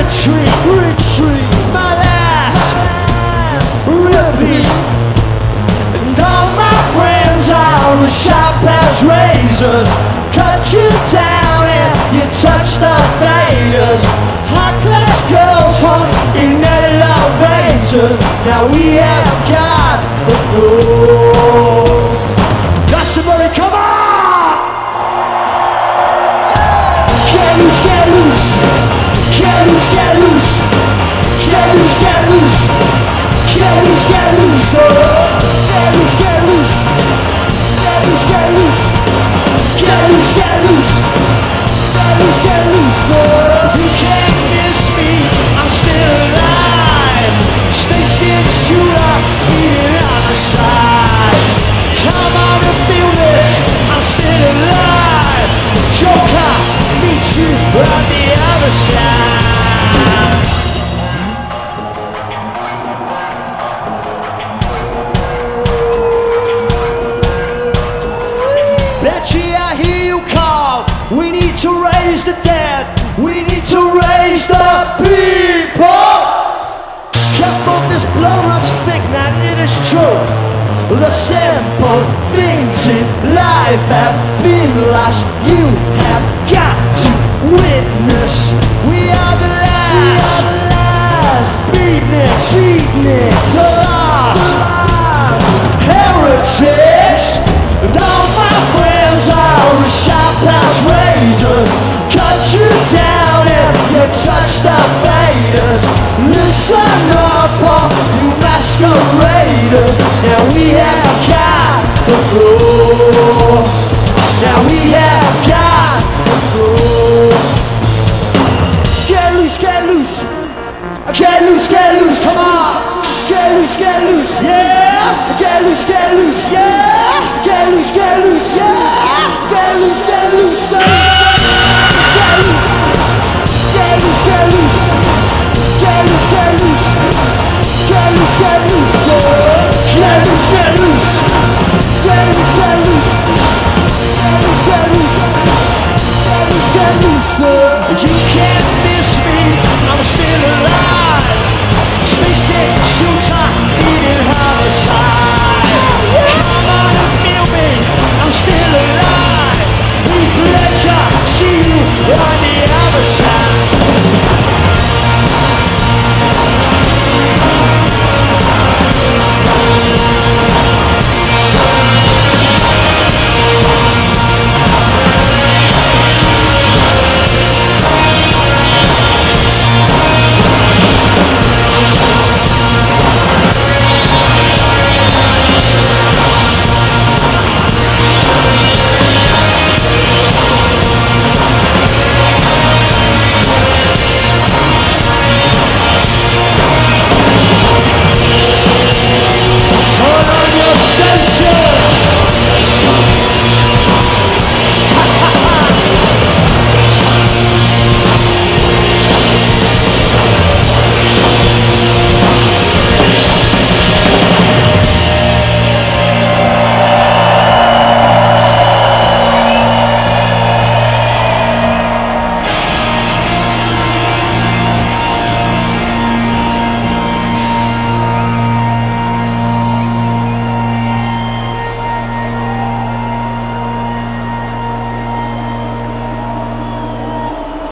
retreat, my last repeat. And all my friends are as sharp as razors, cut you down and you touch the faders. Hot glass girls from in elevators. Now we have got the floor. Glastonbury, come on! Get loose, get loose. Get loose, get loose. Get loose, get loose. Get loose, get loose. Get loose, get loose. Get loose, get loose. Get loose, get loose. Get loose, get loose. You can't miss me, I'm still alive. Stay still, shooter, beating on the side. Come on and feel this, I'm still alive. Joker, meet you on the other side. Betcha I hear you call. We need to raise the dead. We need to raise the people. Careful, this blow-up's thick, man, it is true. The simple things in life have been lost. You have got to witness. We are the last. Beatniks, the lost. Heretics. And all my friends are as sharp as razors. Cut you down and you touch the faders. Listen up, all you masqueraders. Now we have got the floor. Now we have got the floor. Get loose, get loose. Get loose, get loose, come on. Get loose, yeah. Get loose, yeah. Get loose, yeah. Get loose, yeah. Get loose, get loose. Get loose, get loose.